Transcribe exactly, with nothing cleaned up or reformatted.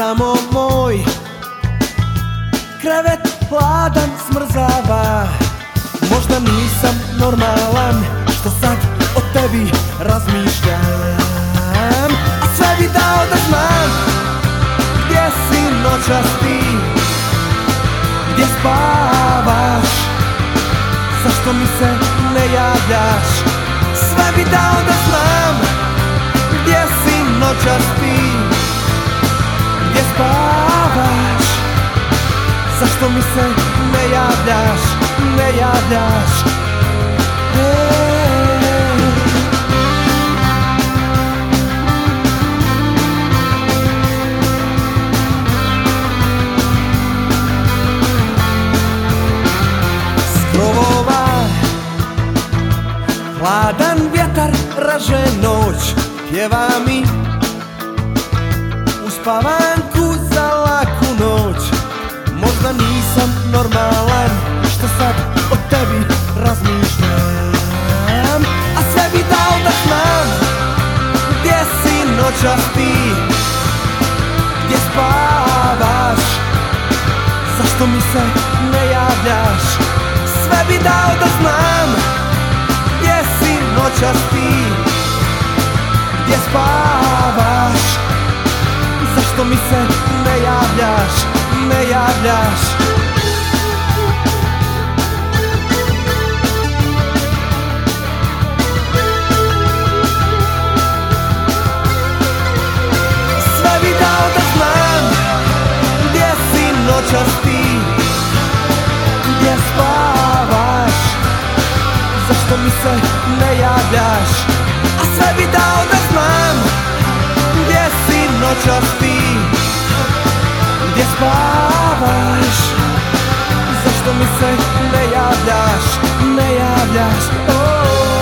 Samo moj krevet hladan smrzava. Možda nisam normalan što sad o tebi razmišljam, a sve bi dao da znam gdje si noćas ti, gdje spavaš, zašto mi se ne javljaš. Sve bi dao da znam gdje si noćas ti, gdje spavaš, zašto mi se ne javljaš, ne javljaš. Hey. S krovova hladan vjetar raže noć, pjeva mi uspavanku za laku noć. Možda nisam normalan što sad o tebi razmišljam, a sve bi dao da znam gdje si noćas ti, gdje spavaš, zašto mi se ne javljaš. Sve bi dao da znam gdje si noćas ti, gdje spavaš, zašto mi se ne javljaš, ne javljaš. Sve bi dao da znam gdje si noćas ti, gdje spavaš, zašto mi se ne javljaš. A sve bi dao da znam gdje si noćas ti, gdje spavaš, zašto mi se ne javljaš, ne javljaš. Oh.